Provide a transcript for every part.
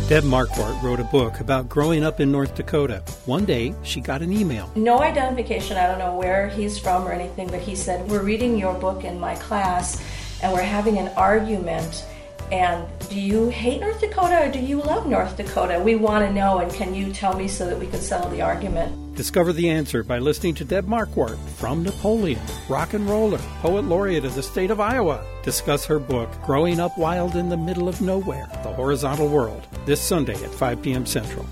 Deb Marquardt wrote a book about growing up in North Dakota. One day, she got an email. No identification. I don't know where he's from or anything, but he said, "We're reading your book in my class, and we're having an argument. And do you hate North Dakota or do you love North Dakota? We want to know, and can you tell me so that we can settle the argument?" Discover the answer by listening to Deb Marquardt from Napoleon, rock and roller, poet laureate of the state of Iowa. Discuss her book, Growing Up Wild in the Middle of Nowhere, The Horizontal World, this Sunday at 5 p.m. Central.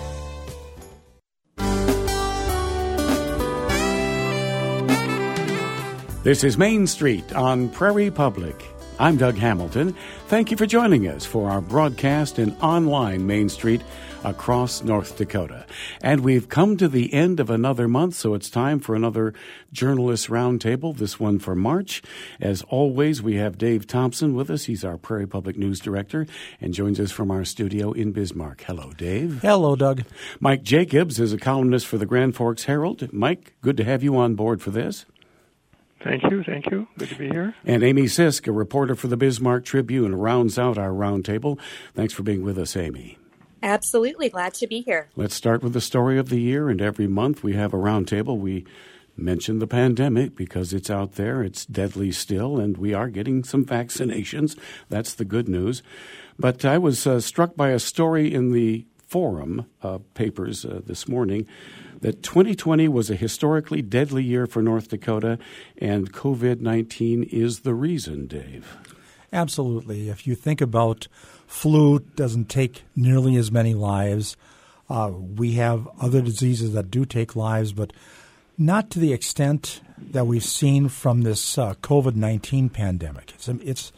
This is Main Street on Prairie Public. I'm Doug Hamilton. Thank you for joining us for our broadcast and online Main Street across North Dakota. And we've come to the end of another month, so it's time for another Journalist Roundtable, this one for March. As always, we have Dave Thompson with us. He's our Prairie Public News Director and joins us from our studio in Bismarck. Hello, Dave. Hello, Doug. Mike Jacobs is a columnist for the Grand Forks Herald. Mike, good to have you on board for this. Thank you. Good to be here. And Amy Sisk, a reporter for the Bismarck Tribune, rounds out our roundtable. Thanks for being with us, Amy. Absolutely. Glad to be here. Let's start with the story of the year, and every month we have a roundtable. We mention the pandemic because it's out there, it's deadly still, and we are getting some vaccinations. That's the good news. But I was struck by a story in the Forum papers this morning that 2020 was a historically deadly year for North Dakota, and COVID-19 is the reason, Dave. Absolutely. If you think about flu, doesn't take nearly as many lives. We have other diseases that do take lives, but not to the extent that we've seen from this COVID-19 pandemic. It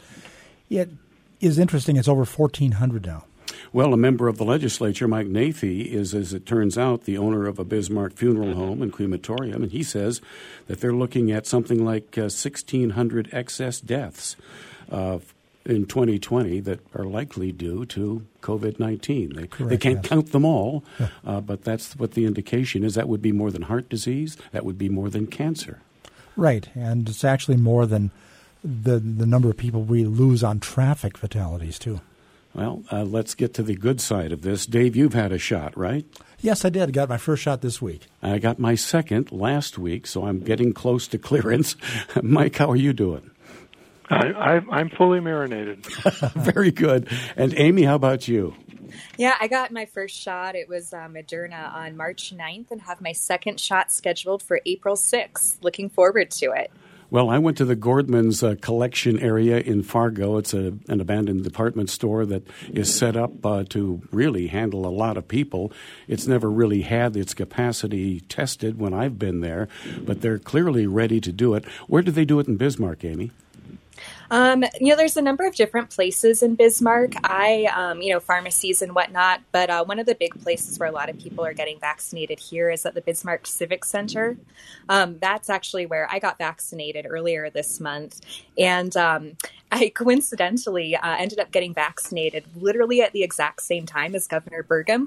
is interesting. It's over 1,400 now. Well, a member of the legislature, Mike Nathey, is, as it turns out, the owner of a Bismarck funeral home and crematorium, and he says that they're looking at something like 1,600 excess deaths in 2020 that are likely due to COVID-19. They can't count them all, but that's what the indication is. That would be more than heart disease. That would be more than cancer. Right, and it's actually more than the number of people we lose on traffic fatalities, too. Well, let's get to the good side of this. Dave, you've had a shot, right? Yes, I did. I got my first shot this week. I got my second last week, so I'm getting close to clearance. Mike, how are you doing? I'm fully marinated. Very good. And Amy, how about you? Yeah, I got my first shot. It was Moderna on March 9th and have my second shot scheduled for April 6th. Looking forward to it. Well, I went to the Gordman's collection area in Fargo. It's an abandoned department store that is set up to really handle a lot of people. It's never really had its capacity tested when I've been there, but they're clearly ready to do it. Where do they do it in Bismarck, Amy? There's a number of different places in Bismarck. Pharmacies and whatnot. But one of the big places where a lot of people are getting vaccinated here is at the Bismarck Civic Center. That's actually where I got vaccinated earlier this month. And I coincidentally ended up getting vaccinated literally at the exact same time as Governor Burgum.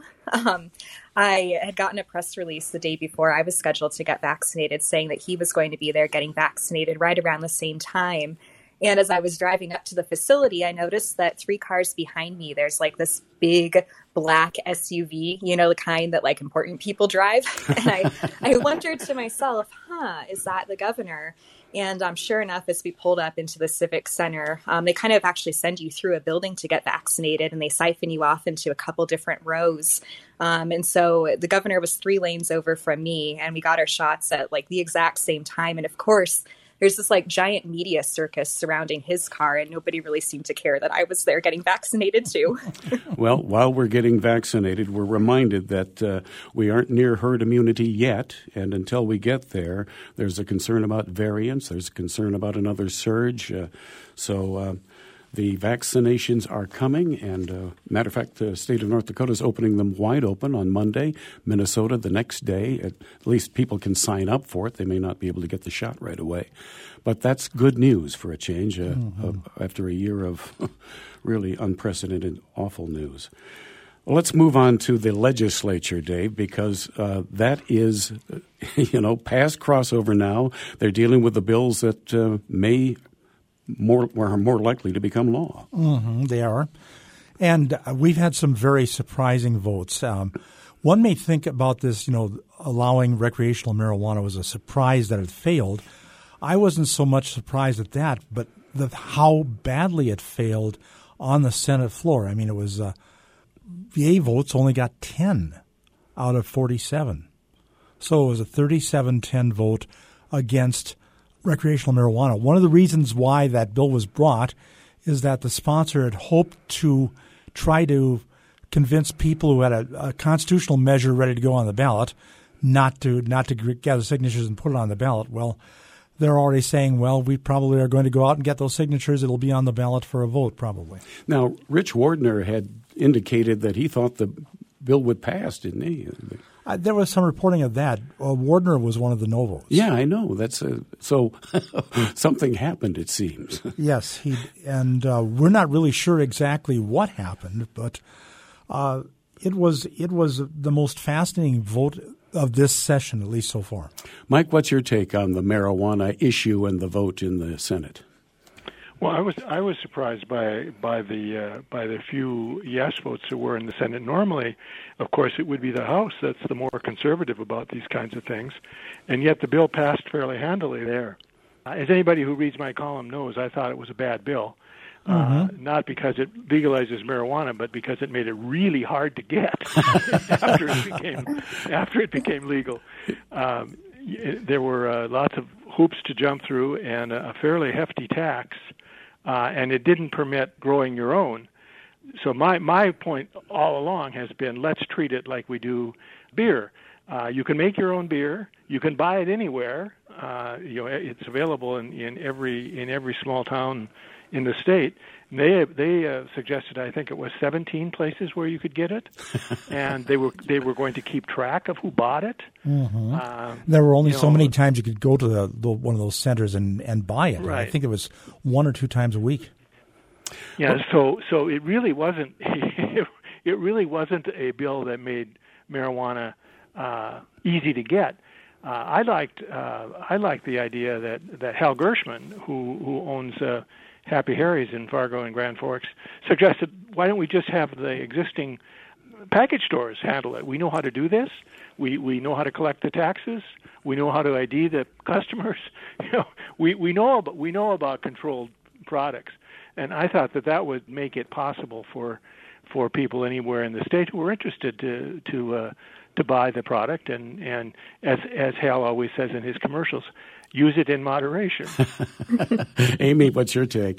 I had gotten a press release the day before I was scheduled to get vaccinated saying that he was going to be there getting vaccinated right around the same time. And as I was driving up to the facility, I noticed that 3 cars behind me, there's like this big black SUV, the kind that like important people drive. And I wondered to myself, is that the governor? And sure enough, as we pulled up into the Civic Center, they kind of actually send you through a building to get vaccinated, and they siphon you off into a couple different rows. And so the governor was 3 lanes over from me, and we got our shots at like the exact same time. And of course, there's this like giant media circus surrounding his car, and nobody really seemed to care that I was there getting vaccinated too. Well, while we're getting vaccinated, we're reminded that we aren't near herd immunity yet, and until we get there, there's a concern about variants, there's a concern about another surge. The vaccinations are coming, and matter of fact, the state of North Dakota is opening them wide open on Monday. Minnesota the next day. At least people can sign up for it. They may not be able to get the shot right away. But that's good news for a change after a year of really unprecedented, awful news. Well, let's move on to the legislature, Dave, because that is, past crossover now. They're dealing with the bills that are more likely to become law. They are. And we've had some very surprising votes. One may think about this, allowing recreational marijuana was a surprise that it failed. I wasn't so much surprised at that, but how badly it failed on the Senate floor. I mean, it was yay votes only got 10 out of 47. So it was a 37-10 vote against recreational marijuana. One of the reasons why that bill was brought is that the sponsor had hoped to try to convince people who had a constitutional measure ready to go on the ballot not to gather signatures and put it on the ballot. Well, they're already saying, well, we probably are going to go out and get those signatures. It'll be on the ballot for a vote, probably. Now, Rich Wardner had indicated that he thought the bill would pass, didn't he? There was some reporting of that. Wardner was one of the no votes. Yeah, I know. That's so something happened, it seems. Yes, we're not really sure exactly what happened, but it was the most fascinating vote of this session, at least so far. Mike, what's your take on the marijuana issue and the vote in the Senate? Well, I was surprised by the few yes votes there were in the Senate. Normally, of course, it would be the House that's the more conservative about these kinds of things, and yet the bill passed fairly handily there. As anybody who reads my column knows, I thought it was a bad bill, not because it legalizes marijuana, but because it made it really hard to get after it became legal. There were lots of hoops to jump through and a fairly hefty tax. And it didn't permit growing your own. So my point all along has been, let's treat it like we do beer. You can make your own beer. You can buy it anywhere. It's available in every small town in the state. And they suggested, I think it was 17 places where you could get it, and they were going to keep track of who bought it. Mm-hmm. There were only so many times you could go to the one of those centers and buy it. Right. I think it was 1 or 2 times a week. Yeah. So it really wasn't. It really wasn't a bill that made marijuana easy to get. I liked the idea that Hal Gershman, who owns Happy Harry's in Fargo and Grand Forks, suggested, why don't we just have the existing package stores handle it? We know how to do this. We know how to collect the taxes. We know how to ID the customers. We know about controlled products, and I thought that would make it possible for people anywhere in the state who were interested to buy the product, and as Hal always says in his commercials, use it in moderation. Amy, what's your take?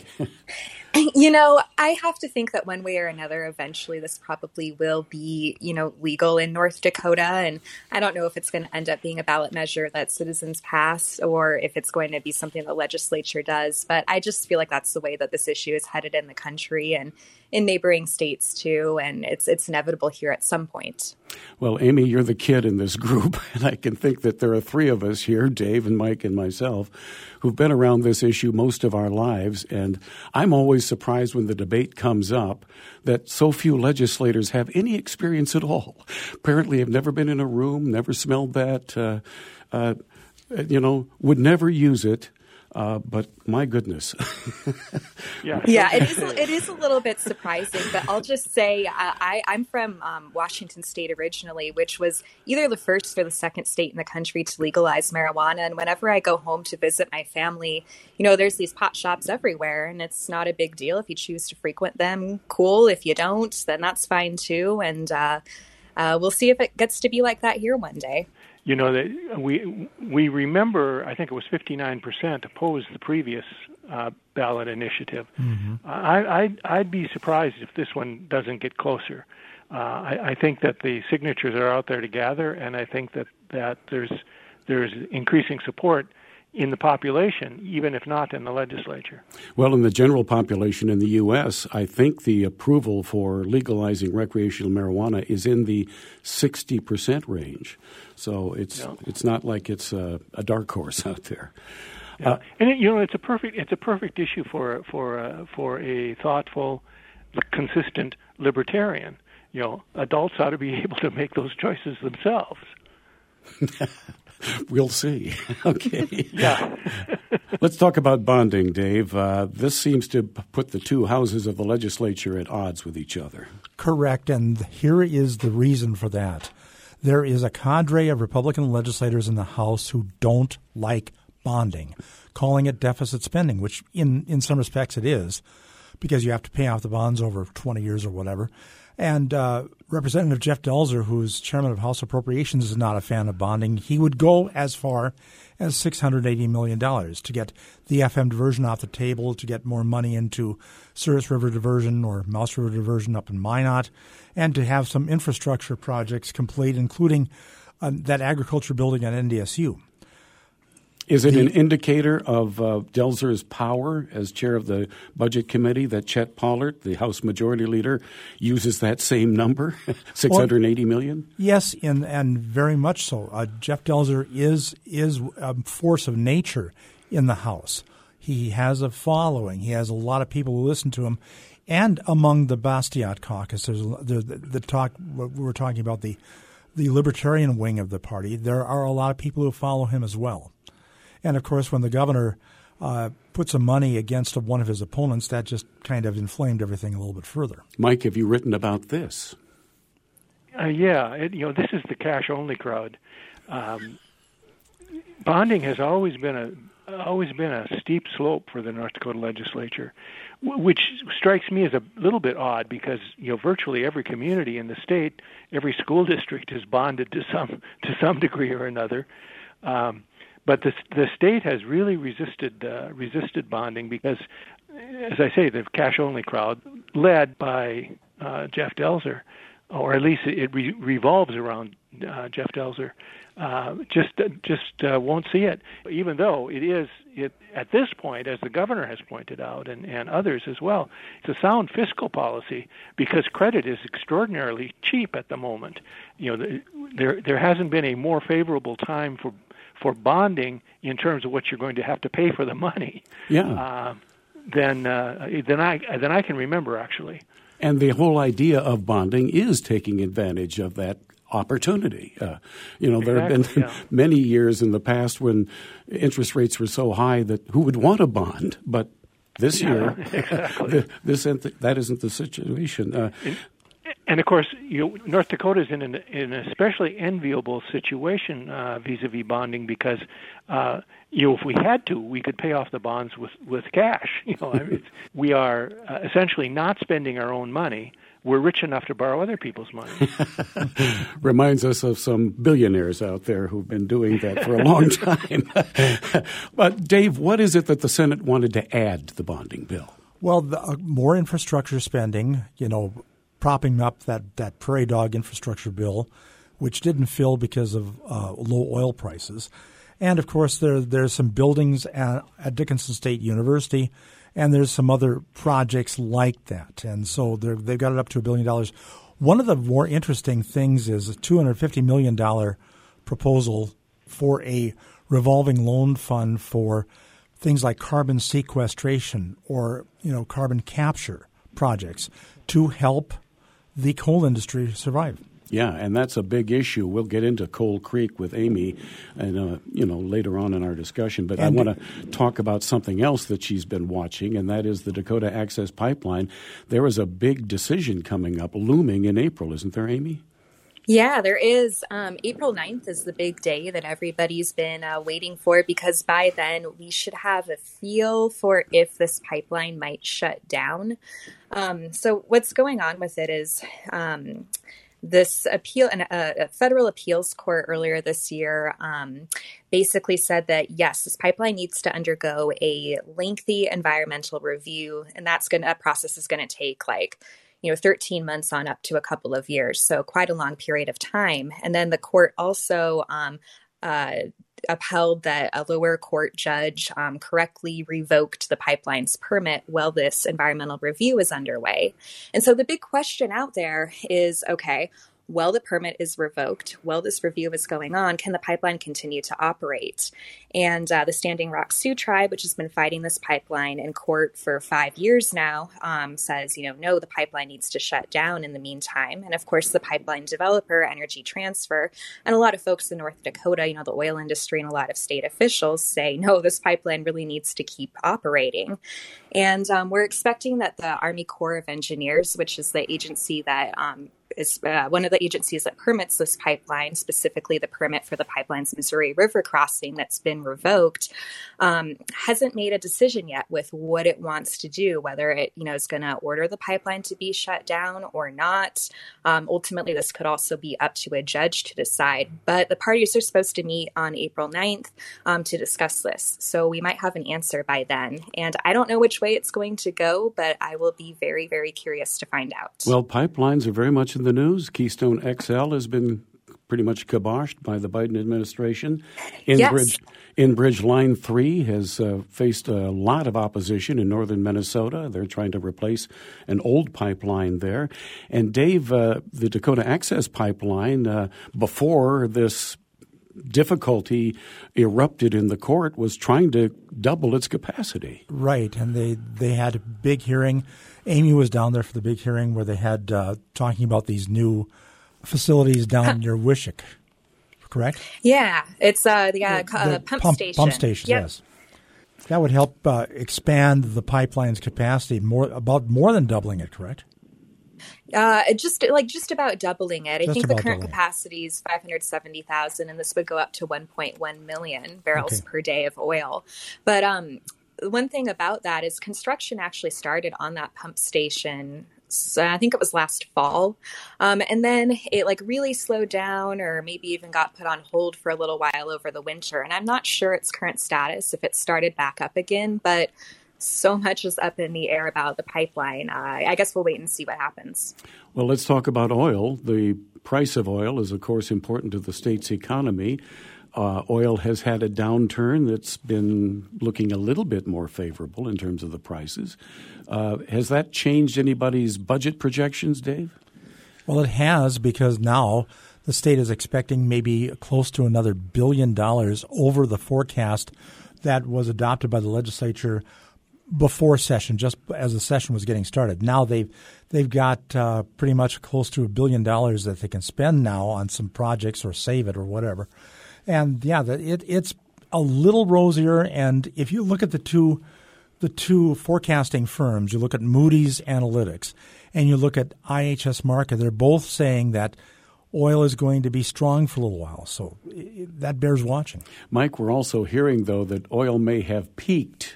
I have to think that one way or another, eventually this probably will be, legal in North Dakota. And I don't know if it's going to end up being a ballot measure that citizens pass or if it's going to be something the legislature does. But I just feel like that's the way that this issue is headed in the country and in neighboring states too. And it's inevitable here at some point. Well, Amy, you're the kid in this group, and I can think that there are 3 of us here, Dave and Mike and myself, who've been around this issue most of our lives, and I'm always surprised when the debate comes up that so few legislators have any experience at all. Apparently have never been in a room, never smelled that, would never use it. But my goodness. Yeah, it is a little bit surprising, but I'll just say I'm from Washington State originally, which was either the first or the second state in the country to legalize marijuana. And whenever I go home to visit my family, there's these pot shops everywhere, and it's not a big deal if you choose to frequent them. Cool. If you don't, then that's fine too. And we'll see if it gets to be like that here one day. That we remember, I think it was 59% opposed the previous ballot initiative. Mm-hmm. I'd be surprised if this one doesn't get closer. I think that the signatures are out there to gather, and I think that there's increasing support in the population, even if not in the legislature. Well, in the general population in the U.S., I think the approval for legalizing recreational marijuana is in the 60% range. So it's not like it's a dark horse out there. Yeah. And it's a perfect issue for a thoughtful, consistent libertarian. Adults ought to be able to make those choices themselves. We'll see. Okay. Yeah. Let's talk about bonding, Dave. This seems to put the two houses of the legislature at odds with each other. Correct, and here is the reason for that. There is a cadre of Republican legislators in the House who don't like bonding, calling it deficit spending, which in some respects it is, because you have to pay off the bonds over 20 years or whatever. And Representative Jeff Delzer, who's chairman of House Appropriations, is not a fan of bonding. He would go as far as $680 million to get the FM diversion off the table, to get more money into Souris River diversion or Mouse River diversion up in Minot, and to have some infrastructure projects complete, including that agriculture building at NDSU. Is it an indicator of Delzer's power as chair of the Budget Committee that Chet Pollard, the House Majority Leader, uses that same number, $680 million? Yes, and very much so. Jeff Delzer is a force of nature in the House. He has a following. He has a lot of people who listen to him. And among the Bastiat caucus, there's the talk we were talking about, the libertarian wing of the party. There are a lot of people who follow him as well. And, of course, when the governor put some money against one of his opponents, that just kind of inflamed everything a little bit further. Mike, have you written about this? This is the cash-only crowd. Bonding has always been a steep slope for the North Dakota legislature, which strikes me as a little bit odd because virtually every community in the state, every school district is bonded to some degree or another. But the state has really resisted bonding because, as I say, the cash-only crowd, led by Jeff Delzer, or at least it revolves around Jeff Delzer, just won't see it. Even though it at this point, as the governor has pointed out, and others as well, it's a sound fiscal policy because credit is extraordinarily cheap at the moment. There hasn't been a more favorable time for bonding in terms of what you're going to have to pay for the money, than I can remember, actually. And the whole idea of bonding is taking advantage of that opportunity. There have been many years in the past when interest rates were so high that who would want a bond? But this year, that isn't the situation. And of course, North Dakota is in an especially enviable situation vis-a-vis bonding because, if we had to, we could pay off the bonds with cash. We are essentially not spending our own money. We're rich enough to borrow other people's money. Reminds us of some billionaires out there who've been doing that for a long time. But Dave, what is it that the Senate wanted to add to the bonding bill? Well, more infrastructure spending, propping up that prairie dog infrastructure bill, which didn't fill because of low oil prices. And, of course, there's some buildings at Dickinson State University, and there's some other projects like that. And so they've got it up to $1 billion. One of the more interesting things is a $250 million proposal for a revolving loan fund for things like carbon sequestration or, carbon capture projects to help the coal industry survive. Yeah, and that's a big issue. We'll get into Coal Creek with Amy, and later on in our discussion. But I want to talk about something else that she's been watching, and that is the Dakota Access Pipeline. There is a big decision coming up, looming in April, isn't there, Amy? Yeah, there is. April 9th is the big day that everybody's been waiting for because by then we should have a feel for if this pipeline might shut down. So what's going on with it is this appeal, a federal appeals court earlier this year basically said that, yes, this pipeline needs to undergo a lengthy environmental review, and that process is going to take 13 months on up to a couple of years. So quite a long period of time. And then the court also upheld that a lower court judge correctly revoked the pipeline's permit while this environmental review is underway. And so the big question out there is, okay, while the permit is revoked, while this review is going on, can the pipeline continue to operate? And the Standing Rock Sioux Tribe, which has been fighting this pipeline in court for 5 years now, says, no, the pipeline needs to shut down in the meantime. And of course, the pipeline developer, Energy Transfer, and a lot of folks in North Dakota, the oil industry and a lot of state officials say, no, this pipeline really needs to keep operating. And we're expecting that the Army Corps of Engineers, which is the agency that is one of the agencies that permits this pipeline, specifically the permit for the pipeline's Missouri River crossing that's been revoked, hasn't made a decision yet with what it wants to do, whether it is going to order the pipeline to be shut down or not. Ultimately, this could also be up to a judge to decide. But the parties are supposed to meet on April 9th to discuss this. So we might have an answer by then. And I don't know which way it's going to go, but I will be very, very curious to find out. Well, pipelines are very much in the news. Keystone XL has been pretty much kiboshed by the Biden administration. Enbridge Line 3 has faced a lot of opposition in northern Minnesota. They're trying to replace an old pipeline there. And Dave, the Dakota Access Pipeline, before this difficulty erupted in the court, was trying to double its capacity. Right, and they had a big hearing. Amy was down there for the big hearing where they had talking about these new facilities down near Wishick, correct? Yeah, it's the pump station. Pump station, yep. Yes. That would help expand the pipeline's capacity more than doubling it, correct? Just about doubling it. I think the current capacity is 570,000, and this would go up to 1.1 million barrels per day of oil. But one thing about that is construction actually started on that pump station. So I think it was last fall. And then it really slowed down or maybe even got put on hold for a little while over the winter. And I'm not sure its current status, if it started back up again, but so much is up in the air about the pipeline. I guess we'll wait and see what happens. Well, let's talk about oil. The price of oil is, of course, important to the state's economy. Oil has had a downturn that's been looking a little bit more favorable in terms of the prices. Has that changed anybody's budget projections, Dave? Well, it has, because now the state is expecting maybe close to another $1 billion over the forecast that was adopted by the legislature before session, just as the session was getting started. Now they've got pretty much close to $1 billion that they can spend now on some projects or save it or whatever. And yeah, it's a little rosier. And if you look at the two forecasting firms, you look at Moody's Analytics and you look at IHS Markit, they're both saying that oil is going to be strong for a little while. So that bears watching. Mike, we're also hearing, though, that oil may have peaked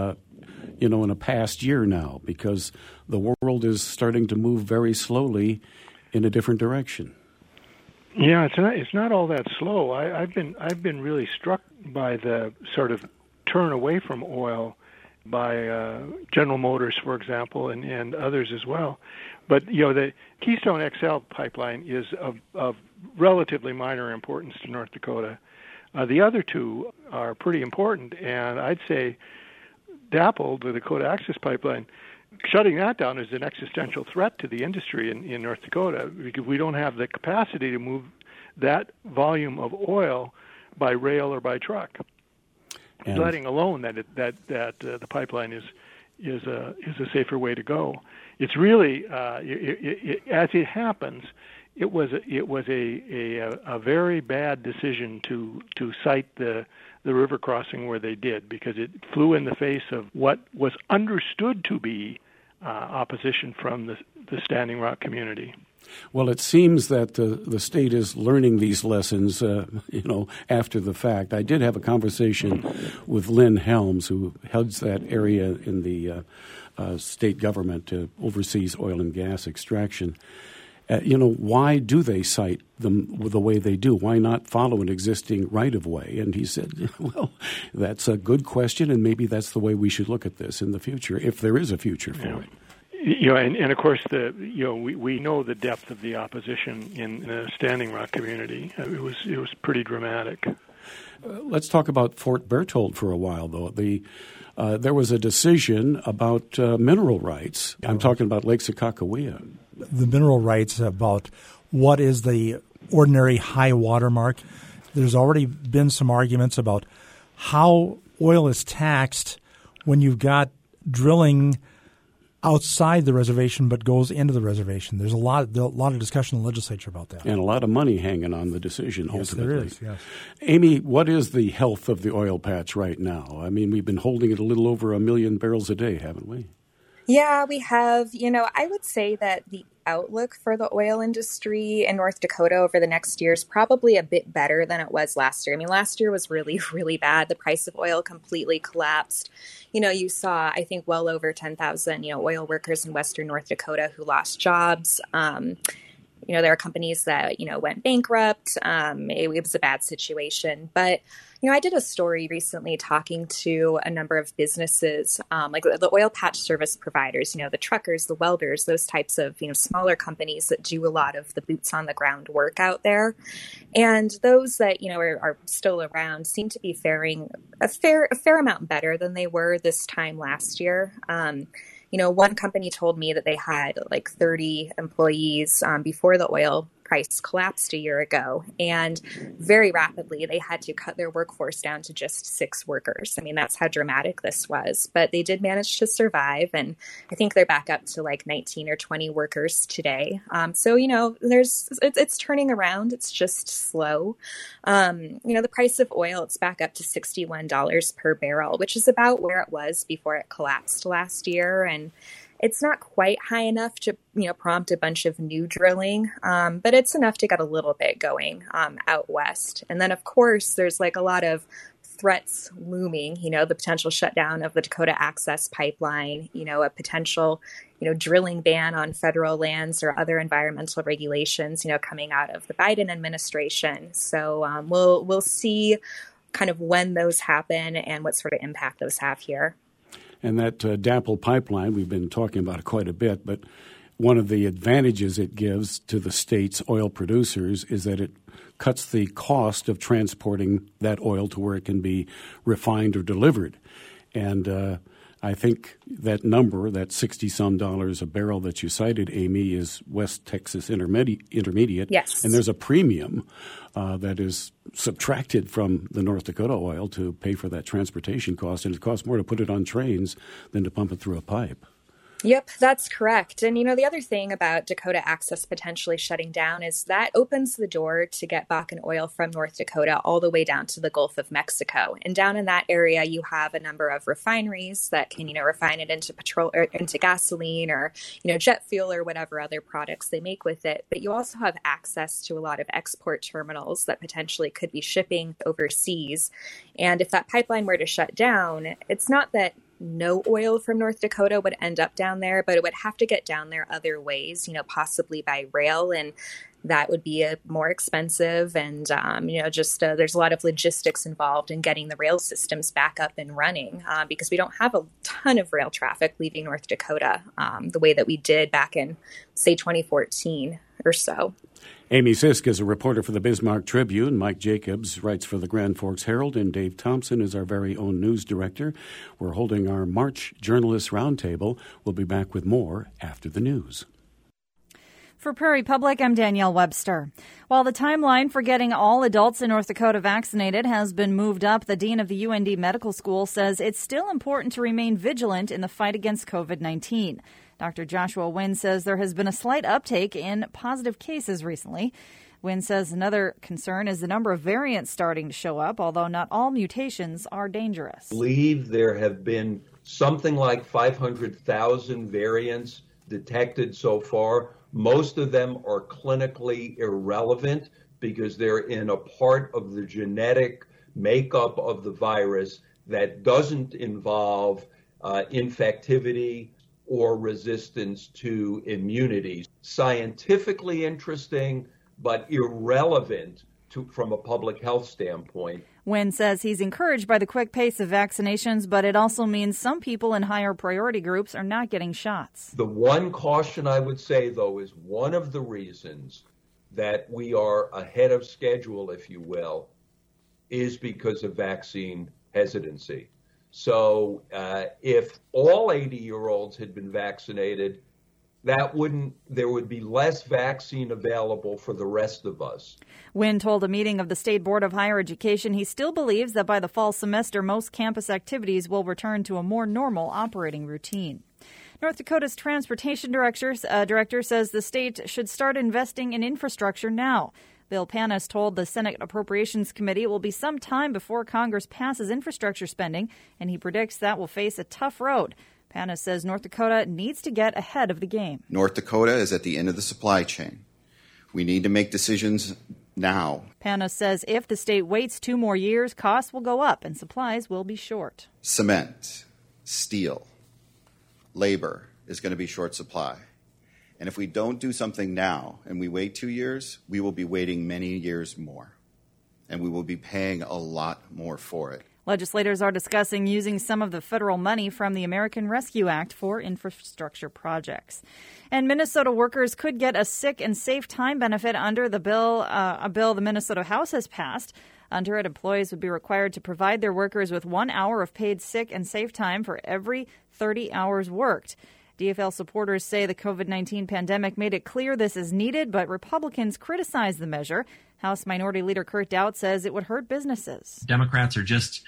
in a past year now, because the world is starting to move very slowly in a different direction. Yeah, it's not all that slow. I've been really struck by the sort of turn away from oil by General Motors, for example, and others as well. But the Keystone XL pipeline is of relatively minor importance to North Dakota. The other two are pretty important, and I'd say DAPL, the Dakota Access Pipeline, shutting that down is an existential threat to the industry in North Dakota, because we don't have the capacity to move that volume of oil by rail or by truck. And letting alone that the pipeline is a safer way to go. It's really as it happens, it was a very bad decision to site the river crossing where they did, because it flew in the face of what was understood to be opposition from the Standing Rock community. Well, it seems that the state is learning these lessons, after the fact. I did have a conversation with Lynn Helms, who heads that area in the state government, oversees oil and gas extraction. Why do they cite them the way they do? Why not follow an existing right-of-way? And he said, well, that's a good question, and maybe that's the way we should look at this in the future, if there is a future for it. And of course, we know the depth of the opposition in the Standing Rock community. It was pretty dramatic. Let's talk about Fort Berthold for a while, though. There was a decision about mineral rights. I'm talking about Lake Sakakawea. the mineral rights about what is the ordinary high water mark. There's already been some arguments about how oil is taxed when you've got drilling outside the reservation but goes into the reservation. There's a lot of discussion in the legislature about that. And a lot of money hanging on the decision ultimately. Yes, there is, yes. Amy, what is the health of the oil patch right now? I mean, we've been holding it a little over 1 million barrels a day, haven't we? Yeah, we have. I would say that the outlook for the oil industry in North Dakota over the next year is probably a bit better than it was last year. I mean, last year was really, really bad. The price of oil completely collapsed. You saw, I think, well over 10,000, oil workers in Western North Dakota who lost jobs. There are companies that, went bankrupt. It was a bad situation. But, I did a story recently talking to a number of businesses, like the oil patch service providers, the truckers, the welders, those types of, smaller companies that do a lot of the boots on the ground work out there. And those that, are still around seem to be faring a fair amount better than they were this time last year. One company told me that they had like 30 employees before the oil price collapsed a year ago. And very rapidly, they had to cut their workforce down to just 6 workers. I mean, that's how dramatic this was. But they did manage to survive. And I think they're back up to like 19 or 20 workers today. So, it's turning around. It's just slow. The price of oil, it's back up to $61 per barrel, which is about where it was before it collapsed last year. And it's not quite high enough to, prompt a bunch of new drilling, but it's enough to get a little bit going out west. And then, of course, there's like a lot of threats looming, the potential shutdown of the Dakota Access Pipeline, a potential, drilling ban on federal lands or other environmental regulations, coming out of the Biden administration. So we'll see kind of when those happen and what sort of impact those have here. And that DAPL pipeline, we've been talking about it quite a bit, but one of the advantages it gives to the state's oil producers is that it cuts the cost of transporting that oil to where it can be refined or delivered. And I think that number, that $60-some a barrel that you cited, Amy, is West Texas Intermediate. Yes. And there's a premium that is subtracted from the North Dakota oil to pay for that transportation cost. And it costs more to put it on trains than to pump it through a pipe. Yep, that's correct. And, the other thing about Dakota Access potentially shutting down is that opens the door to get Bakken oil from North Dakota all the way down to the Gulf of Mexico. And down in that area, you have a number of refineries that can, refine it into petrol or into gasoline or, jet fuel or whatever other products they make with it. But you also have access to a lot of export terminals that potentially could be shipping overseas. And if that pipeline were to shut down, it's not that no oil from North Dakota would end up down there, but it would have to get down there other ways, possibly by rail. And that would be more expensive. And, there's a lot of logistics involved in getting the rail systems back up and running because we don't have a ton of rail traffic leaving North Dakota the way that we did back in, say, 2014 or so. Amy Sisk is a reporter for the Bismarck Tribune. Mike Jacobs writes for the Grand Forks Herald, and Dave Thompson is our very own news director. We're holding our March Journalists Roundtable. We'll be back with more after the news. For Prairie Public, I'm Danielle Webster. While the timeline for getting all adults in North Dakota vaccinated has been moved up, the dean of the UND Medical School says it's still important to remain vigilant in the fight against COVID-19. Dr. Joshua Wynn says there has been a slight uptake in positive cases recently. Wynn says another concern is the number of variants starting to show up, although not all mutations are dangerous. I believe there have been something like 500,000 variants detected so far. Most of them are clinically irrelevant because they're in a part of the genetic makeup of the virus that doesn't involve infectivity or resistance to immunity. Scientifically interesting, but irrelevant from a public health standpoint. Wynn says he's encouraged by the quick pace of vaccinations, but it also means some people in higher priority groups are not getting shots. The one caution I would say, though, is one of the reasons that we are ahead of schedule, if you will, is because of vaccine hesitancy. So if all 80-year-olds had been vaccinated, there would be less vaccine available for the rest of us. Wynn told a meeting of the State Board of Higher Education he still believes that by the fall semester, most campus activities will return to a more normal operating routine. North Dakota's transportation director says the state should start investing in infrastructure now. Bill Panas told the Senate Appropriations Committee it will be some time before Congress passes infrastructure spending, and he predicts that will face a tough road. Panas says North Dakota needs to get ahead of the game. North Dakota is at the end of the supply chain. We need to make decisions now. Panas says if the state waits 2 more years, costs will go up and supplies will be short. Cement, steel, labor is going to be short supply. And if we don't do something now and we wait 2 years, we will be waiting many years more. And we will be paying a lot more for it. Legislators are discussing using some of the federal money from the American Rescue Act for infrastructure projects. And Minnesota workers could get a sick and safe time benefit under the bill, a bill the Minnesota House has passed. Under it, employees would be required to provide their workers with 1 hour of paid sick and safe time for every 30 hours worked. DFL supporters say the COVID-19 pandemic made it clear this is needed, but Republicans criticize the measure. House Minority Leader Kurt Daudt says it would hurt businesses. Democrats are just,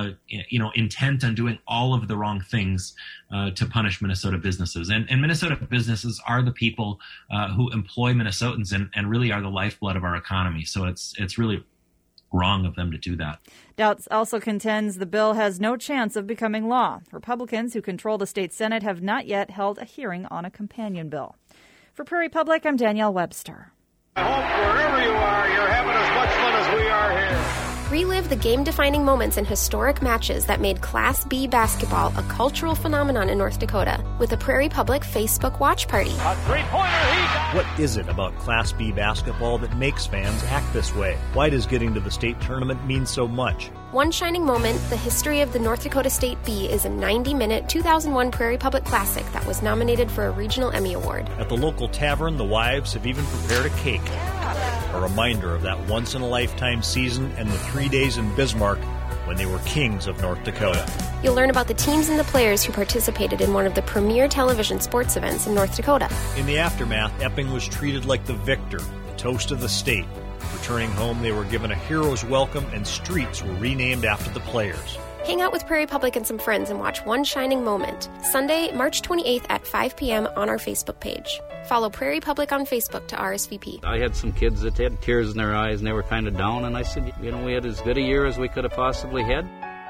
intent on doing all of the wrong things to punish Minnesota businesses. And Minnesota businesses are the people who employ Minnesotans and really are the lifeblood of our economy. So it's really wrong of them to do that. Daudt also contends the bill has no chance of becoming law. Republicans who control the state Senate have not yet held a hearing on a companion bill. For Prairie Public, I'm Danielle Webster. I hope wherever you are, you're having as much fun as we are here. Relive the game-defining moments and historic matches that made Class B basketball a cultural phenomenon in North Dakota with a Prairie Public Facebook watch party. A three-pointer, What is it about Class B basketball that makes fans act this way? Why does getting to the state tournament mean so much? One shining moment, the history of the North Dakota State B, is a 90-minute 2001 Prairie Public Classic that was nominated for a Regional Emmy Award. At the local tavern, the wives have even prepared a cake. A reminder of that once-in-a-lifetime season and the 3 days in Bismarck when they were kings of North Dakota. You'll learn about the teams and the players who participated in one of the premier television sports events in North Dakota. In the aftermath, Epping was treated like the victor, the toast of the state. Returning home, they were given a hero's welcome and streets were renamed after the players. Hang out with Prairie Public and some friends and watch One Shining Moment, Sunday, March 28th at 5 p.m. on our Facebook page. Follow Prairie Public on Facebook to RSVP. I had some kids that had tears in their eyes and they were kind of down, and I said, we had as good a year as we could have possibly had.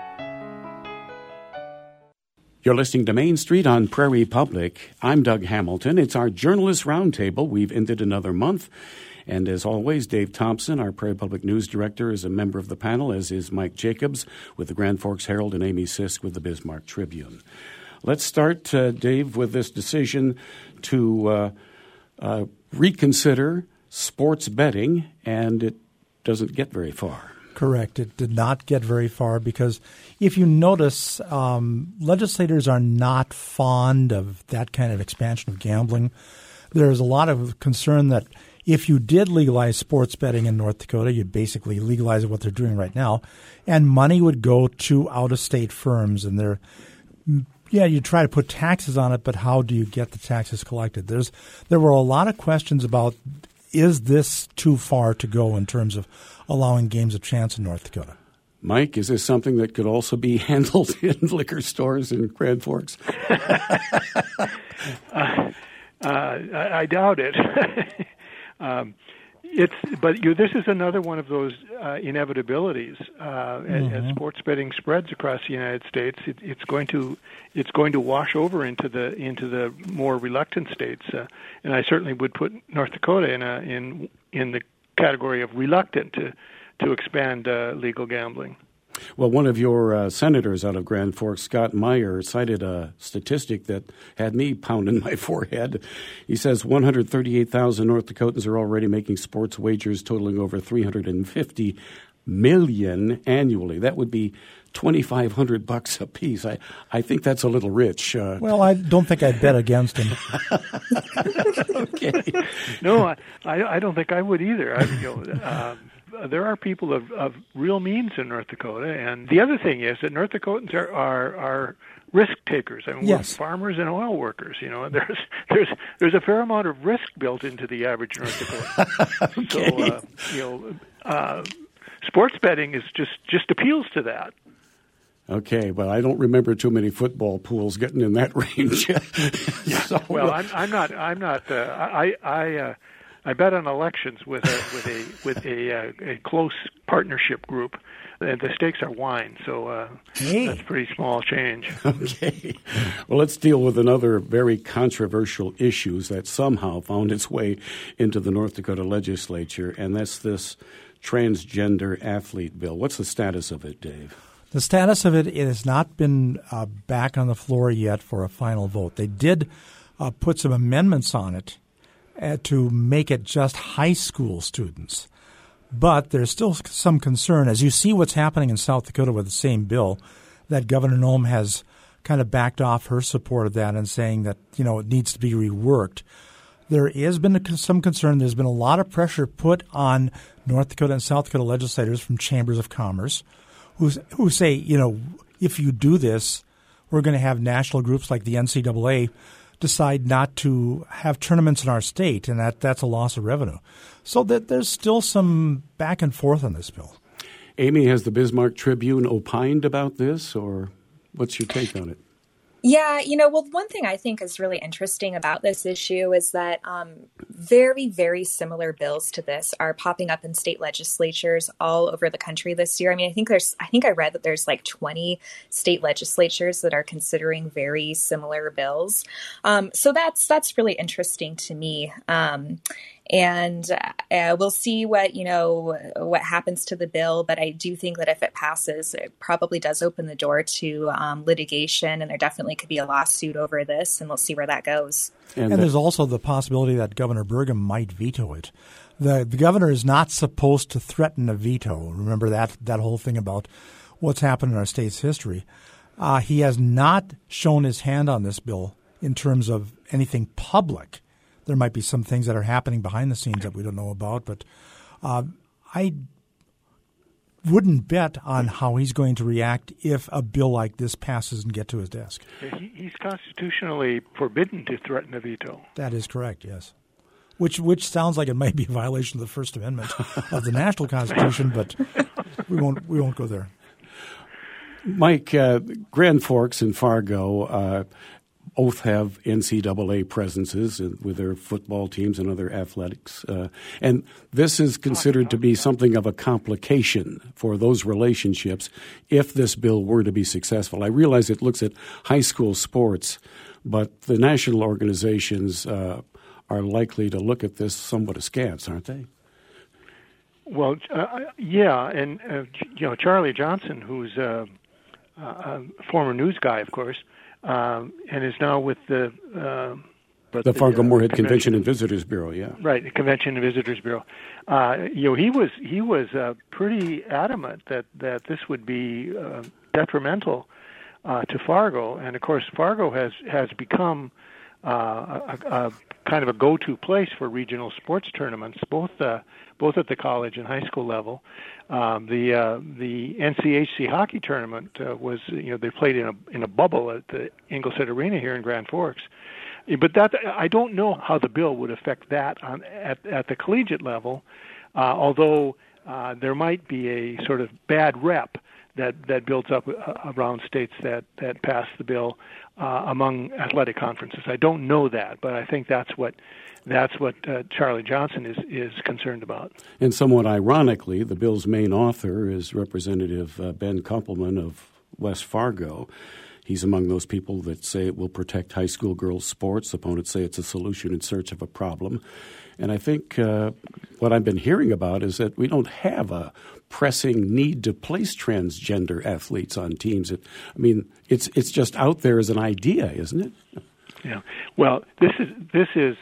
You're listening to Main Street on Prairie Public. I'm Doug Hamilton. It's our Journalist Roundtable. We've ended another month. And as always, Dave Thompson, our Prairie Public News Director, is a member of the panel, as is Mike Jacobs with the Grand Forks Herald and Amy Sisk with the Bismarck Tribune. Let's start, Dave, with this decision to reconsider sports betting, and it doesn't get very far. Correct. It did not get very far because if you notice, legislators are not fond of that kind of expansion of gambling. There's a lot of concern that if you did legalize sports betting in North Dakota, you'd basically legalize what they're doing right now, and money would go to out-of-state firms. And you try to put taxes on it, but how do you get the taxes collected? There were a lot of questions about, is this too far to go in terms of allowing games of chance in North Dakota? Mike, is this something that could also be handled in liquor stores in Grand Forks? I doubt it. This is another one of those inevitabilities. As sports betting spreads across the United States, it's going to wash over into the more reluctant states, and I certainly would put North Dakota in the category of reluctant to expand legal gambling. Well, one of your senators out of Grand Forks, Scott Meyer, cited a statistic that had me pounding my forehead. He says 138,000 North Dakotans are already making sports wagers totaling over $350 million annually. That would be $2,500 a piece. I think that's a little rich. Well, I don't think I'd bet against him. Okay. No, I don't think I would either. There are people of real means in North Dakota, and the other thing is that North Dakotans are risk takers. I mean, yes. We're farmers and oil workers. There's a fair amount of risk built into the average North Dakota. Okay. So sports betting is just appeals to that. Okay, well, I don't remember too many football pools getting in that range. So, well, I'm not. I bet on elections with a close partnership group. The stakes are wine, so that's pretty small change. Okay. Well, let's deal with another very controversial issue that somehow found its way into the North Dakota legislature, and that's this transgender athlete bill. What's the status of it, Dave? The status of it has not been back on the floor yet for a final vote. They did put some amendments on it to make it just high school students. But there's still some concern, as you see what's happening in South Dakota with the same bill, that Governor Noem has kind of backed off her support of that and saying that, it needs to be reworked. There has been some concern. There's been a lot of pressure put on North Dakota and South Dakota legislators from chambers of commerce who say, if you do this, we're going to have national groups like the NCAA decide not to have tournaments in our state, and that's a loss of revenue. So that there's still some back and forth on this bill. Amy, has the Bismarck Tribune opined about this, or what's your take on it? Yeah, well, one thing I think is really interesting about this issue is that very, very similar bills to this are popping up in state legislatures all over the country this year. I mean, I think I read that there's like 20 state legislatures that are considering very similar bills. So that's really interesting to me. And we'll see what happens to the bill. But I do think that if it passes, it probably does open the door to litigation, and there definitely could be a lawsuit over this, and we'll see where that goes. And there's also the possibility that Governor Burgum might veto it. The governor is not supposed to threaten a veto. Remember that whole thing about what's happened in our state's history. He has not shown his hand on this bill in terms of anything public. There might be some things that are happening behind the scenes that we don't know about, but I wouldn't bet on how he's going to react if a bill like this passes and get to his desk. He's constitutionally forbidden to threaten a veto. That is correct, yes. Which sounds like it might be a violation of the First Amendment of the national Constitution, but we won't go there. Mike, Grand Forks and Fargo both have NCAA presences with their football teams and other athletics. And this is considered to be something of a complication for those relationships if this bill were to be successful. I realize it looks at high school sports, but the national organizations are likely to look at this somewhat askance, aren't they? Well, yeah, and Charlie Johnson, who's a former news guy, of course, and is now with the Fargo-Moorhead Convention and Visitors Bureau, yeah. Right, the Convention and Visitors Bureau. He was pretty adamant that this would be detrimental to Fargo, and of course Fargo has become a kind of a go-to place for regional sports tournaments, both at the college and high school level. The NCHC hockey tournament was, they played in a bubble at the Ingleside Arena here in Grand Forks. But that I don't know how the bill would affect that at the collegiate level, although there might be a sort of bad rep that builds up around states that pass the bill among athletic conferences. I don't know that, but I think that's what Charlie Johnson is concerned about. And somewhat ironically, the bill's main author is Representative Ben Koppelman of West Fargo. He's among those people that say it will protect high school girls' sports. Opponents say it's a solution in search of a problem. And I think what I've been hearing about is that we don't have a pressing need to place transgender athletes on teams. It's just out there as an idea, isn't it? Yeah. Well, this is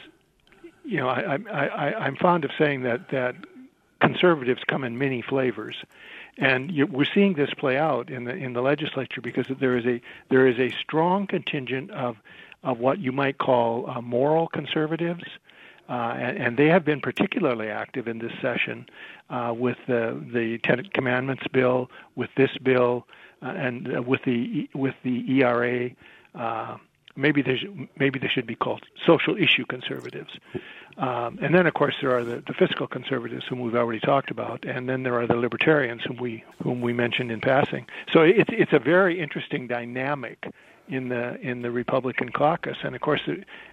I'm fond of saying that conservatives come in many flavors. And we're seeing this play out in the legislature because there is a strong contingent of what you might call moral conservatives, and they have been particularly active in this session with the Ten Commandments bill, with this bill, and with the ERA. Maybe they should be called social issue conservatives. And then, of course, there are the fiscal conservatives whom we've already talked about, and then there are the libertarians whom we mentioned in passing. So it's a very interesting dynamic in the Republican caucus, and of course,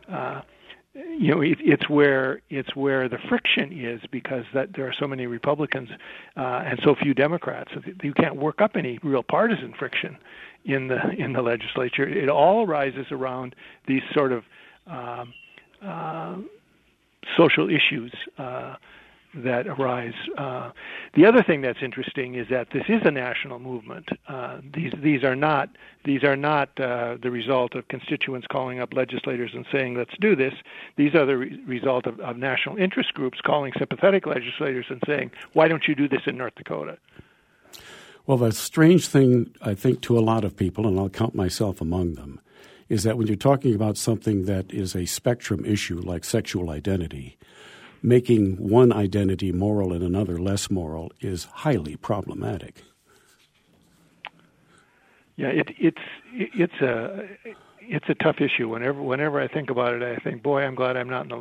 it's where the friction is, because there are so many Republicans and so few Democrats. You can't work up any real partisan friction in the legislature. It all arises around these sort of social issues that arise. The other thing that's interesting is that this is a national movement. These are not the result of constituents calling up legislators and saying, let's do this. These are the result of national interest groups calling sympathetic legislators and saying, why don't you do this in North Dakota? Well, the strange thing, I think, to a lot of people, and I'll count myself among them, is that when you're talking about something that is a spectrum issue like sexual identity, making one identity moral and another less moral is highly problematic. Yeah, it's a tough issue. Whenever I think about it, I think, boy, I'm glad I'm not in the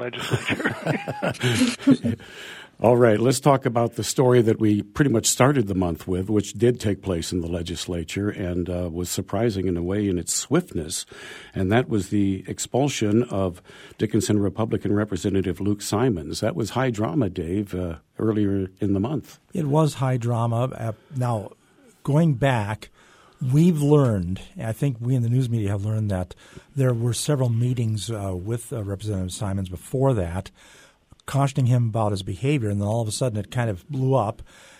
legislature. All right, let's talk about the story that we pretty much started the month with, which did take place in the legislature and was surprising in a way in its swiftness, and that was the expulsion of Dickinson Republican Representative Luke Simons. That was high drama, Dave, earlier in the month. It was high drama. Now, going back, we've learned, I think we in the news media have learned, that there were several meetings with Representative Simons before that, cautioning him about his behavior, and then all of a sudden it kind of blew up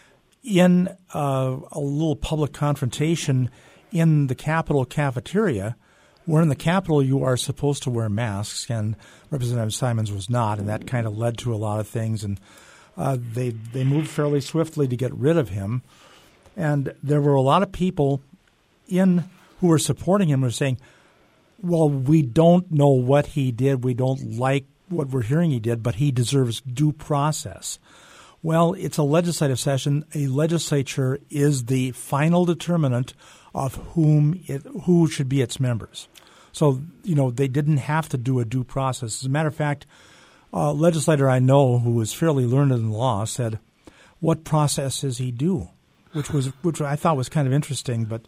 in a little public confrontation in the Capitol cafeteria, where in the Capitol you are supposed to wear masks, and Representative Simons was not, and that kind of led to a lot of things, and they moved fairly swiftly to get rid of him. And there were a lot of people who were supporting him who were saying, well, we don't know what he did, we don't like what we're hearing he did, but he deserves due process. Well, it's a legislative session. A legislature is the final determinant of who should be its members. So, they didn't have to do a due process. As a matter of fact, a legislator I know who is fairly learned in law said, what process does he do? Which I thought was kind of interesting, but,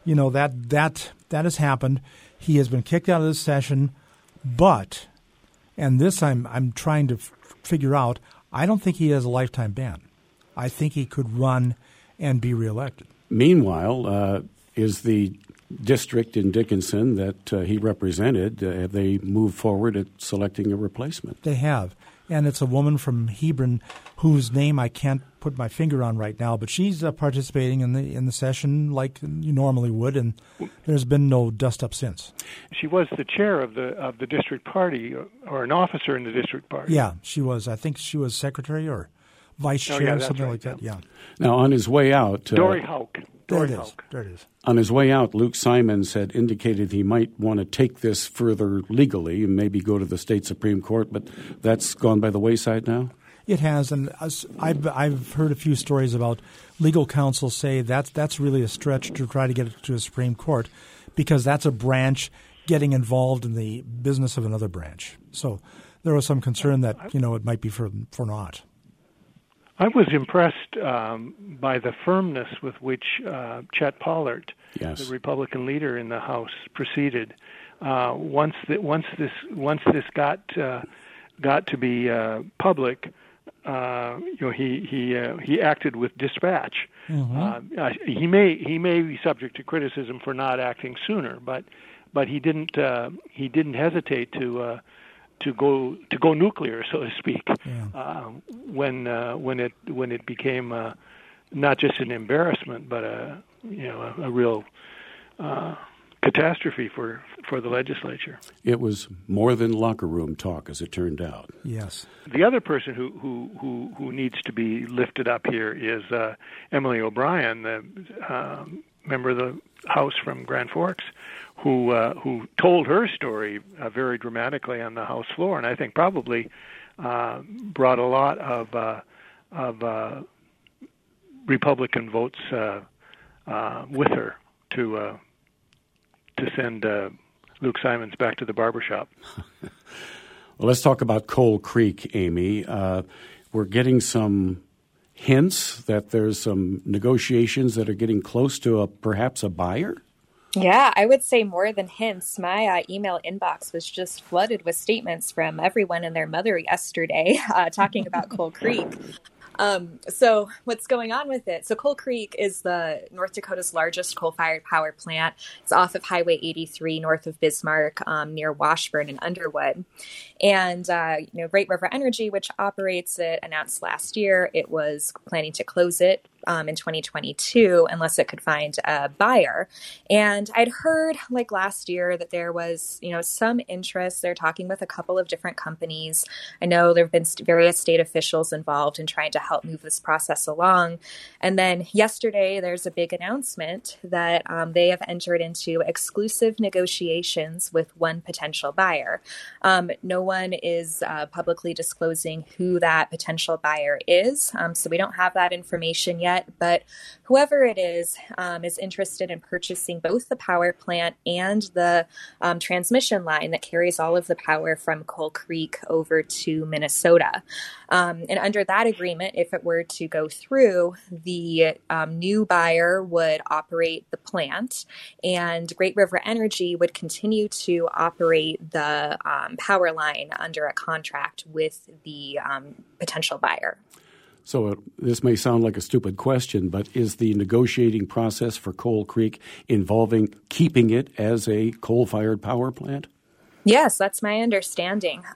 that has happened. He has been kicked out of this session, but... And this I'm trying to figure out. I don't think he has a lifetime ban. I think he could run and be reelected. Meanwhile, is the district in Dickinson that he represented, have they moved forward at selecting a replacement? They have. And it's a woman from Hebron whose name I can't put my finger on right now, but she's participating in the session like you normally would, and there's been no dust up since. She was the chair of the district party, or an officer in the district party. Yeah, she was. I think she was secretary or vice chair, something like that. Yeah. Now, on his way out, Dory Houck. There it is. On his way out, Luke Simons had indicated he might want to take this further legally and maybe go to the state Supreme Court, but that's gone by the wayside now? It has, and I've heard a few stories about legal counsel say that's really a stretch to try to get it to a Supreme Court, because that's a branch getting involved in the business of another branch. So there was some concern that it might be for naught. I was impressed by the firmness with which Chet Pollard, the Republican leader in the House, proceeded. Once this got to be public, he acted with dispatch. Mm-hmm. He may be subject to criticism for not acting sooner, but he didn't hesitate to go nuclear, so to speak, when it became not just an embarrassment, but a real catastrophe for the legislature. It was more than locker room talk, as it turned out. Yes. The other person who needs to be lifted up here is Emily O'Brien, the member of the House from Grand Forks, who told her story very dramatically on the House floor, and I think probably brought a lot of Republican votes with her to send Luke Simons back to the barbershop. Well, let's talk about Coal Creek, Amy. We're getting some hints that there's some negotiations that are getting close to perhaps a buyer? Yeah, I would say more than hints. My email inbox was just flooded with statements from everyone and their mother yesterday talking about Coal Creek. So what's going on with it? So Coal Creek is the North Dakota's largest coal-fired power plant. It's off of Highway 83 north of Bismarck, near Washburn and Underwood. And, Great River Energy, which operates it, announced last year it was planning to close it in 2022 unless it could find a buyer. And I'd heard last year that there was, some interest. They're talking with a couple of different companies. I know there have been various state officials involved in trying to help move this process along. And then yesterday, there's a big announcement that they have entered into exclusive negotiations with one potential buyer. No one is publicly disclosing who that potential buyer is. So we don't have that information yet. But whoever it is interested in purchasing both the power plant and the transmission line that carries all of the power from Coal Creek over to Minnesota. And under that agreement, if it were to go through, the new buyer would operate the plant, and Great River Energy would continue to operate the power line under a contract with the potential buyer. So this may sound like a stupid question, but is the negotiating process for Coal Creek involving keeping it as a coal-fired power plant? Yes, that's my understanding.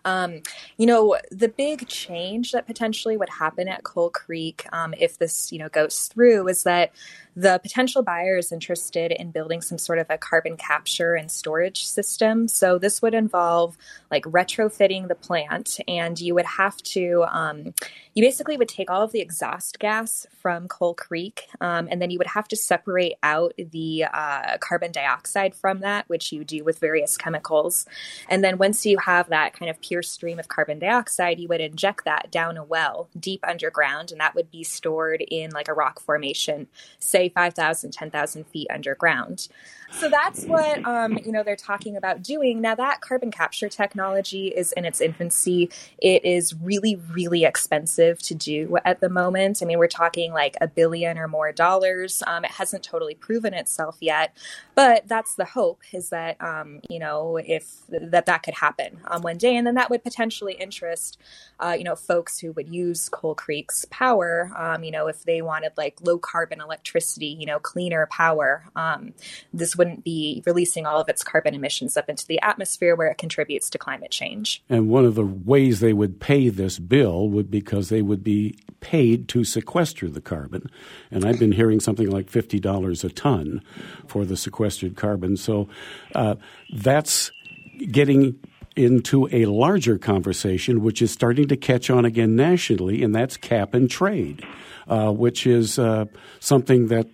The big change that potentially would happen at Coal Creek if this, goes through is that the potential buyer is interested in building some sort of a carbon capture and storage system. So this would involve retrofitting the plant, and you would have to, you basically would take all of the exhaust gas from Coal Creek, and then you would have to separate out the carbon dioxide from that, which you do with various chemicals. And then once you have that kind of pure stream of carbon dioxide, you would inject that down a well deep underground, and that would be stored in a rock formation, say 5,000, 10,000 feet underground. So that's what, they're talking about doing. Now, that carbon capture technology is in its infancy. It is really, really expensive to do at the moment. I mean, we're talking $1 billion or more dollars. It hasn't totally proven itself yet, but that's the hope, is that, if that could happen one day. And then that would potentially interest, folks who would use Coal Creek's power, if they wanted low carbon electricity, cleaner power. This wouldn't be releasing all of its carbon emissions up into the atmosphere where it contributes to climate change. And one of the ways they would pay this bill would because they would be paid to sequester the carbon. And I've been hearing something like $50 a ton for the sequestered carbon. So that's getting into a larger conversation, which is starting to catch on again nationally, and that's cap and trade, which is something that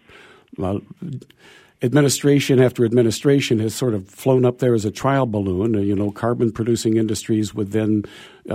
administration after administration has sort of flown up there as a trial balloon. Carbon-producing industries would then,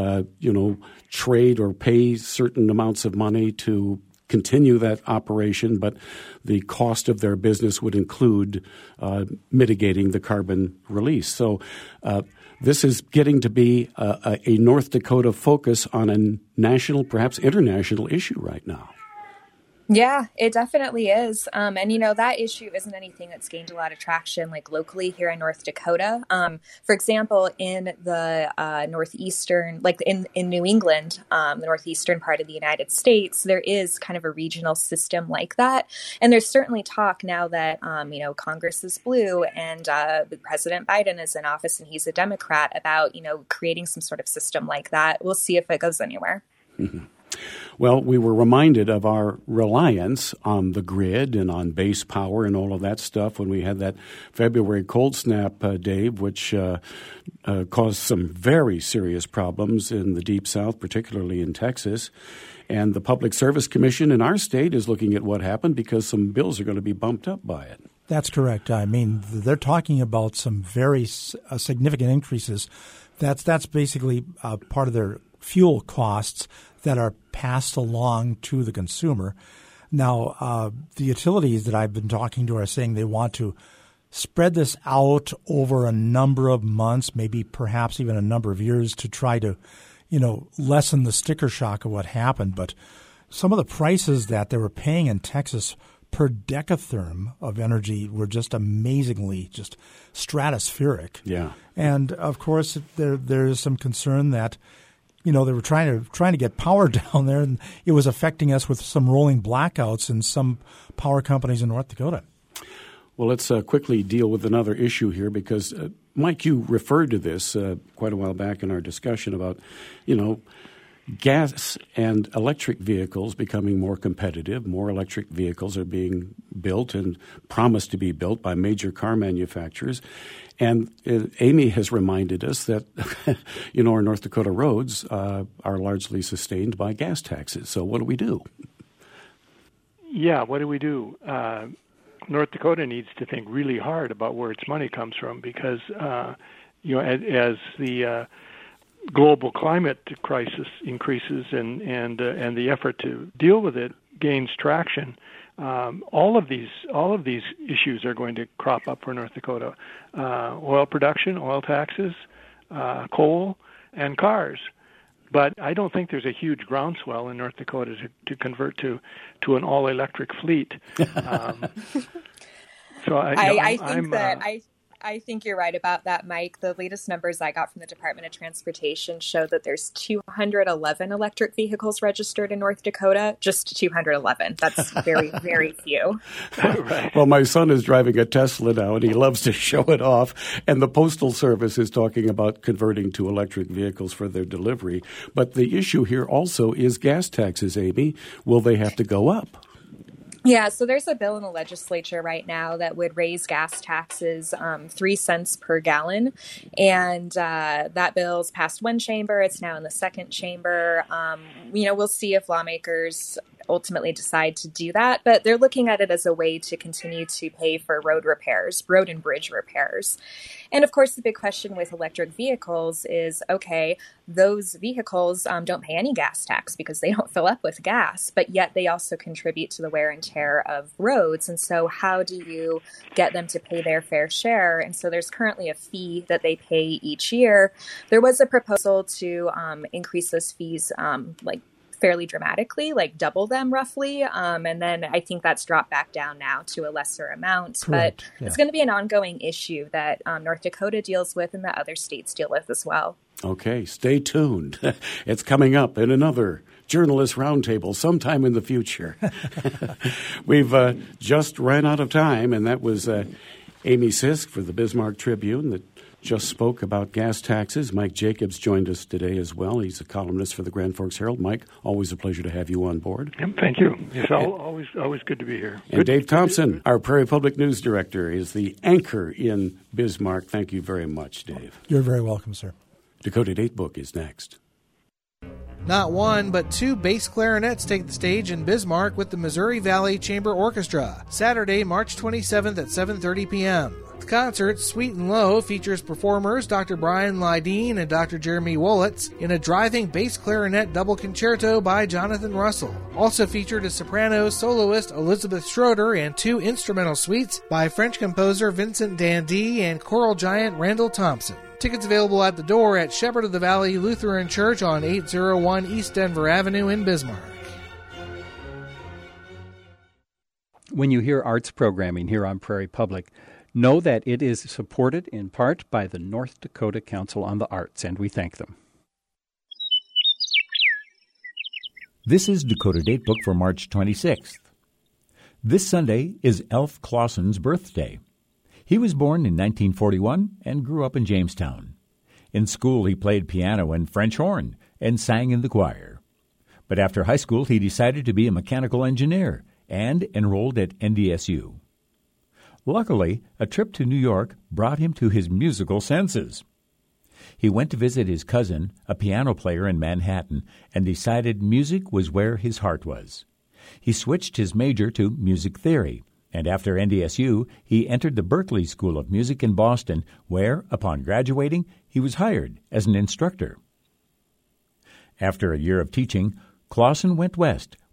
trade or pay certain amounts of money to continue that operation, but the cost of their business would include mitigating the carbon release. So this is getting to be a North Dakota focus on a national, perhaps international issue right now. Yeah, it definitely is. And, that issue isn't anything that's gained a lot of traction locally here in North Dakota. For example, in the northeastern, in New England, the northeastern part of the United States, there is kind of a regional system like that. And there's certainly talk now that, Congress is blue and President Biden is in office and he's a Democrat about, creating some sort of system like that. We'll see if it goes anywhere. Mm-hmm. Well, we were reminded of our reliance on the grid and on base power and all of that stuff when we had that February cold snap, Dave, which caused some very serious problems in the Deep South, particularly in Texas. And the Public Service Commission in our state is looking at what happened because some bills are going to be bumped up by it. That's correct. I mean, they're talking about some very significant increases. That's basically part of their fuel costs that are passed along to the consumer. Now, the utilities that I've been talking to are saying they want to spread this out over a number of months, maybe perhaps even a number of years, to try to, lessen the sticker shock of what happened. But some of the prices that they were paying in Texas per decatherm of energy were just amazingly just stratospheric. Yeah. And of course, there is some concern that, they were trying to get power down there, and it was affecting us with some rolling blackouts in some power companies in North Dakota. Well, let's quickly deal with another issue here because, Mike, you referred to this quite a while back in our discussion about, gas and electric vehicles becoming more competitive. More electric vehicles are being built and promised to be built by major car manufacturers. And Amy has reminded us that, our North Dakota roads are largely sustained by gas taxes. So what do we do? Yeah, what do we do? North Dakota needs to think really hard about where its money comes from because, as the global climate crisis increases and the effort to deal with it gains traction, all of these issues are going to crop up for North Dakota: oil production, oil taxes, coal, and cars. But I don't think there's a huge groundswell in North Dakota to convert to an all-electric fleet. So I think you're right about that, Mike. The latest numbers I got from the Department of Transportation show that there's 211 electric vehicles registered in North Dakota. Just 211. That's very, very few. Right. Well, my son is driving a Tesla now, and he loves to show it off. And the Postal Service is talking about converting to electric vehicles for their delivery. But the issue here also is gas taxes, Amy. Will they have to go up? Yeah, so there's a bill in the legislature right now that would raise gas taxes 3 cents per gallon. And that bill's passed one chamber. It's now in the second chamber. We'll see if lawmakers ultimately decide to do that. But they're looking at it as a way to continue to pay for road and bridge repairs. And of course, the big question with electric vehicles is, okay, those vehicles don't pay any gas tax because they don't fill up with gas, but yet they also contribute to the wear and tear of roads. And so how do you get them to pay their fair share? And so there's currently a fee that they pay each year. There was a proposal to increase those fees fairly dramatically, like double them roughly. And then I think that's dropped back down now to a lesser amount. Correct. But it's going to be an ongoing issue that North Dakota deals with and that other states deal with as well. Okay, stay tuned. It's coming up in another Journalist Roundtable sometime in the future. We've just ran out of time, and that was Amy Sisk for the Bismarck Tribune that just spoke about gas taxes. Mike Jacobs joined us today as well. He's a columnist for the Grand Forks Herald. Mike, always a pleasure to have you on board. Thank you. It's always good to be here. And Dave Thompson, our Prairie Public News Director, is the anchor in Bismarck. Thank you very much, Dave. You're very welcome, sir. Dakota Datebook is next. Not one, but two bass clarinets take the stage in Bismarck with the Missouri Valley Chamber Orchestra, Saturday, March 27th at 7:30 p.m. The concert, Sweet and Low, features performers Dr. Brian Lydeen and Dr. Jeremy Wolitz in a driving bass clarinet double concerto by Jonathan Russell. Also featured is soprano soloist Elizabeth Schroeder and two instrumental suites by French composer Vincent Dandy and choral giant Randall Thompson. Tickets available at the door at Shepherd of the Valley Lutheran Church on 801 East Denver Avenue in Bismarck. When you hear arts programming here on Prairie Public, know that it is supported in part by the North Dakota Council on the Arts, and we thank them. This is Dakota Datebook for March 26th. This Sunday is Elf Clausen's birthday. He was born in 1941 and grew up in Jamestown. In school, he played piano and French horn and sang in the choir. But after high school, he decided to be a mechanical engineer and enrolled at NDSU. Luckily, a trip to New York brought him to his musical senses. He went to visit his cousin, a piano player in Manhattan, and decided music was where his heart was. He switched his major to music theory, and after NDSU, he entered the Berklee School of Music in Boston, where, upon graduating, he was hired as an instructor. After a year of teaching, Clausen went west,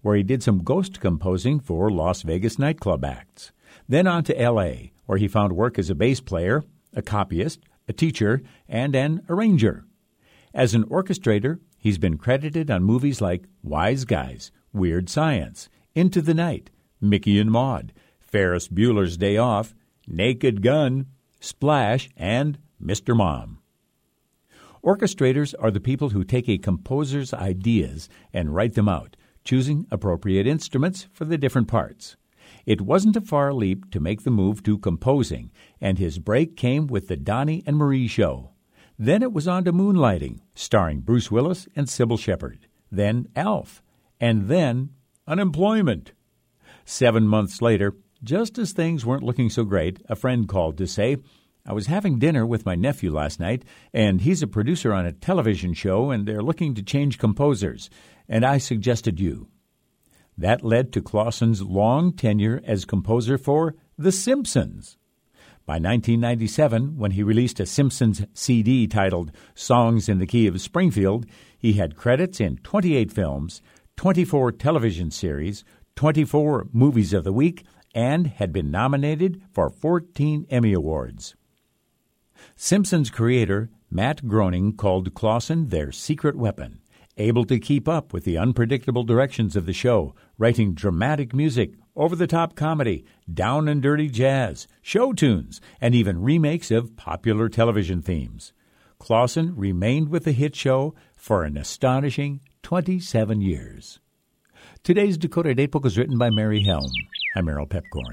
where he did some ghost composing for Las Vegas nightclub acts. Then on to L.A., where he found work as a bass player, a copyist, a teacher, and an arranger. As an orchestrator, he's been credited on movies like Wise Guys, Weird Science, Into the Night, Mickey and Maude, Ferris Bueller's Day Off, Naked Gun, Splash, and Mr. Mom. Orchestrators are the people who take a composer's ideas and write them out, choosing appropriate instruments for the different parts. It wasn't a far leap to make the move to composing, and his break came with the Donnie and Marie Show. Then it was on to Moonlighting, starring Bruce Willis and Sybil Shepherd. Then Alf. And then Unemployment. 7 months later, just as things weren't looking so great, a friend called to say, "I was having dinner with my nephew last night, and he's a producer on a television show, and they're looking to change composers, and I suggested you." That led to Clausen's long tenure as composer for The Simpsons. By 1997, when he released a Simpsons CD titled Songs in the Key of Springfield, he had credits in 28 films, 24 television series, 24 movies of the week, and had been nominated for 14 Emmy Awards. Simpsons creator Matt Groening called Clausen their secret weapon, able to keep up with the unpredictable directions of the show, writing dramatic music, over-the-top comedy, down and dirty jazz, show tunes, and even remakes of popular television themes. Clausen remained with the hit show for an astonishing 27 years. Today's Dakota Datebook was written by Mary Helm. I'm Errol Pepcorn.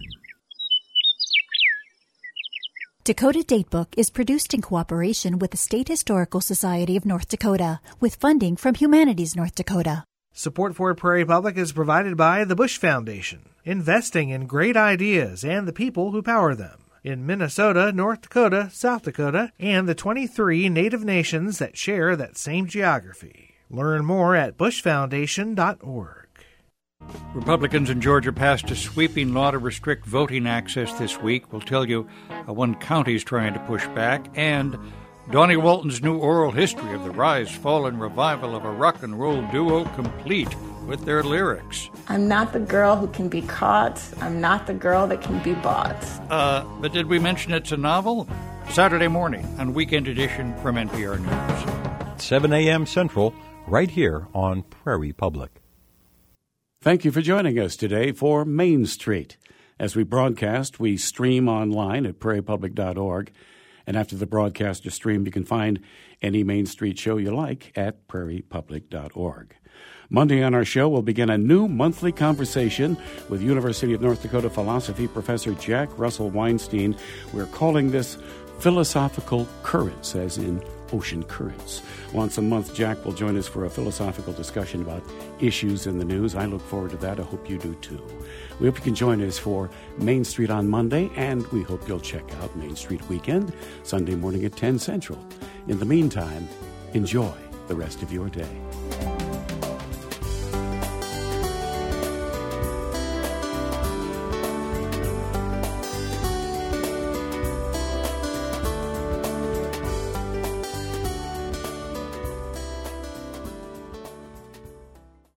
Dakota Datebook is produced in cooperation with the State Historical Society of North Dakota, with funding from Humanities North Dakota. Support for Prairie Public is provided by the Bush Foundation, investing in great ideas and the people who power them, in Minnesota, North Dakota, South Dakota, and the 23 Native nations that share that same geography. Learn more at bushfoundation.org. Republicans in Georgia passed a sweeping law to restrict voting access this week. We'll tell you how one county is trying to push back, and Donnie Walton's new oral history of the rise, fall, and revival of a rock and roll duo, complete with their lyrics. I'm not the girl who can be caught. I'm not the girl that can be bought. But did we mention it's a novel? Saturday morning on Weekend Edition from NPR News. 7 a.m. Central, right here on Prairie Public. Thank you for joining us today for Main Street. As we broadcast, we stream online at prairiepublic.org. And after the broadcast or stream, you can find any Main Street show you like at prairiepublic.org. Monday on our show, we'll begin a new monthly conversation with University of North Dakota philosophy professor Jack Russell Weinstein. We're calling this Philosophical Currents, as in ocean currents. Once a month, Jack will join us for a philosophical discussion about issues in the news. I look forward to that. I hope you do too. We hope you can join us for Main Street on Monday, and we hope you'll check out Main Street Weekend, Sunday morning at 10 Central. In the meantime, enjoy the rest of your day.